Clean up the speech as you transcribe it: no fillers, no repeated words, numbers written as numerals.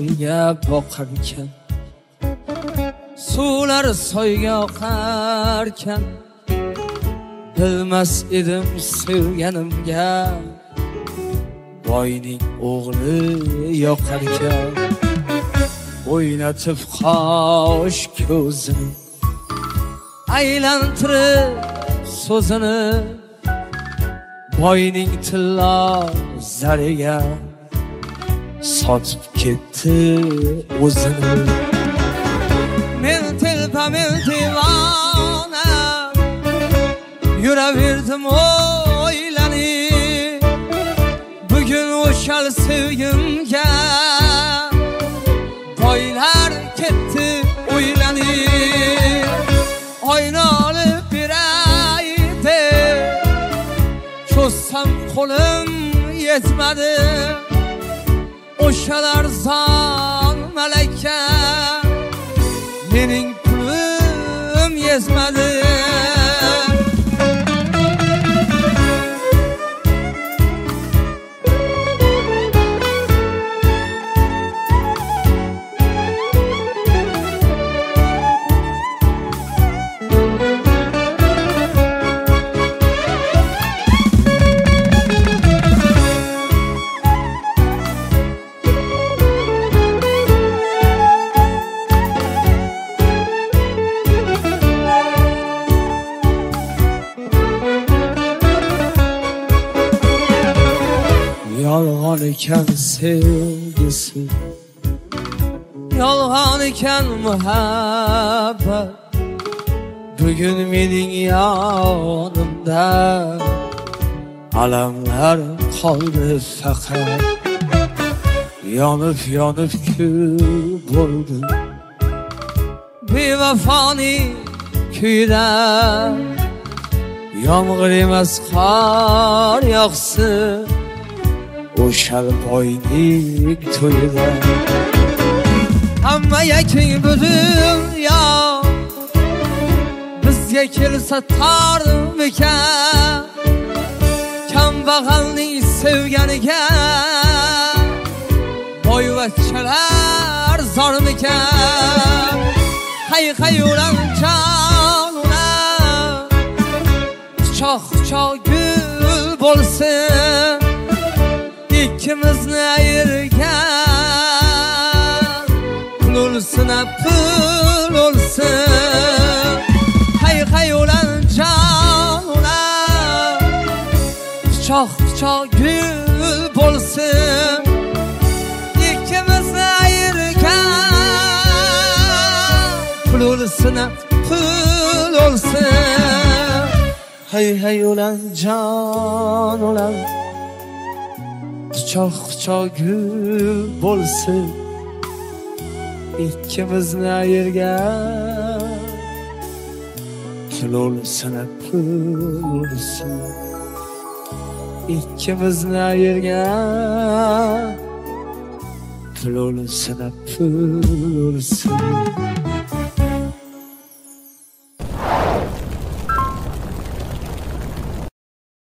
soyga boqarkan, suvlar soyga oqarkan, bilmas edim sevganimga boyning o'g'li yoqarkan. O'ynatib qosh ko'zini, aylantirib so'zini, boyning tilla zariga sotib ketdi o'zini. Men telpa, men divona, yuraverdim o'ylanib, bugun o'shal sevgimga boylar ketdi o'ylanib. Oyna olib beray deb cho'zsam qo'lim yetmadi, o'shalar zon malaka mening pulim yetmadi. Yolg'on ekan sevgisi, yolg'on ekan muhabbat, bugun mening yonimda alamlar qoldi faqat. Yonib yonib kul bo'ldim bevafoning kuyida, yomg'ir emas qor yog'sin o'shal boyning to'yida. Hamma yaking bu dunyo bizga kelsa tormikan, kambag'alning sevganiga boyvachchalar zormikan. Hay hay ulan jonlar, quchoq quchoq gul bo'lsin, ikkimizni ayirgan pul o'lsin, pul o'lsin. Hay hay ulan jonlar, quchoq quchoq gul bo'lsin, ikkimizni ayirgan pul o'lsin, pul o'lsin. Hay hay ulan jon ulan, quchoq quchoq gul bo'lsin, ikkimizni ayirgan pul o'lsin, pul o'lsin. Ikkimizni ayirgan pul o'lsin, pul o'lsin.